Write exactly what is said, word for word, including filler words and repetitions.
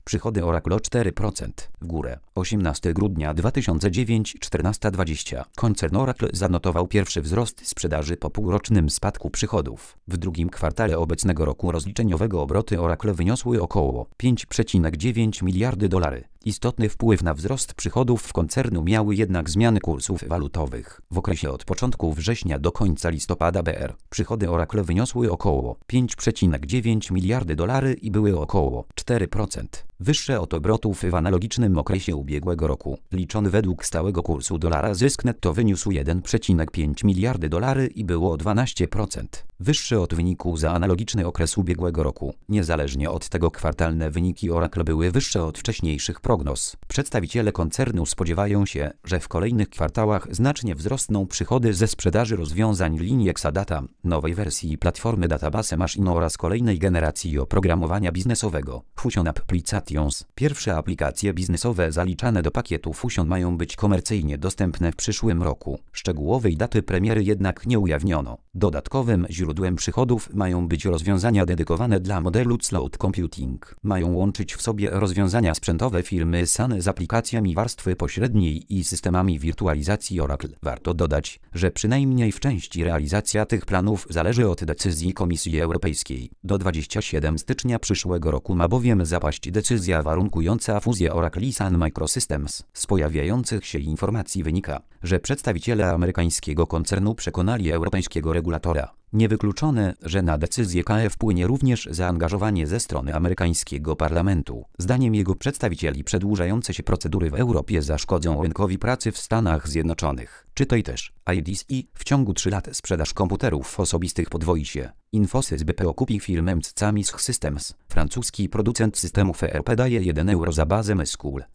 Przychody Oracle o cztery procent w górę. osiemnastego grudnia dwa tysiące dziewiątego czternaście dwadzieścia. Koncern Oracle zanotował pierwszy wzrost sprzedaży po półrocznym spadku przychodów. W drugim kwartale obecnego roku rozliczeniowego obroty Oracle wyniosły około pięć przecinek dziewięć miliardy dolarów. Istotny wpływ na wzrost przychodów koncernu miały jednak zmiany kursów walutowych. W okresie od początku września do końca listopada B R przychody Oracle wyniosły około pięć przecinek dziewięć miliardy dolarów i były około cztery procent wyższe od obrotów w analogicznym okresie ubiegłego roku. Liczony według stałego kursu dolara zysk netto wyniósł jeden przecinek pięć miliardy dolarów i było o dwanaście procent wyższy od wyniku za analogiczny okres ubiegłego roku. Niezależnie od tego kwartalne wyniki Oracle były wyższe od wcześniejszych prognoz. Przedstawiciele koncernu spodziewają się, że w kolejnych kwartałach znacznie wzrosną przychody ze sprzedaży rozwiązań linii Exadata, nowej wersji platformy Database Machine oraz kolejnej generacji oprogramowania biznesowego Fusion Applications. Pierwsze aplikacje biznesowe zaliczane do pakietu Fusion mają być komercyjnie dostępne w przyszłym roku. Szczegółowej daty premiery jednak nie ujawniono. Dodatkowym źródłem przychodów mają być rozwiązania dedykowane dla modelu Cloud Computing. Mają łączyć w sobie rozwiązania sprzętowe firmy Sun z aplikacjami warstwy pośredniej i systemami wirtualizacji Oracle. Warto dodać, że przynajmniej w części realizacja tych planów zależy od decyzji Komisji Europejskiej. Do dwudziestego siódmego stycznia przyszłego roku ma bowiem zapaść decyzja warunkująca fuzję Oracle i Sun Microsystems. Z pojawiających się informacji wynika, że przedstawiciele amerykańskiego koncernu przekonali europejskiego regulatora. Niewykluczone, że na decyzję K E wpłynie również zaangażowanie ze strony amerykańskiego parlamentu. Zdaniem jego przedstawicieli przedłużające się procedury w Europie zaszkodzą rynkowi pracy w Stanach Zjednoczonych. Czytaj też. I D C w ciągu trzech lat sprzedaż komputerów osobistych podwoi się. Infosys B P O kupi firmę Camis Systems. Francuski producent systemów E R P daje jeden euro za bazę M S Q L.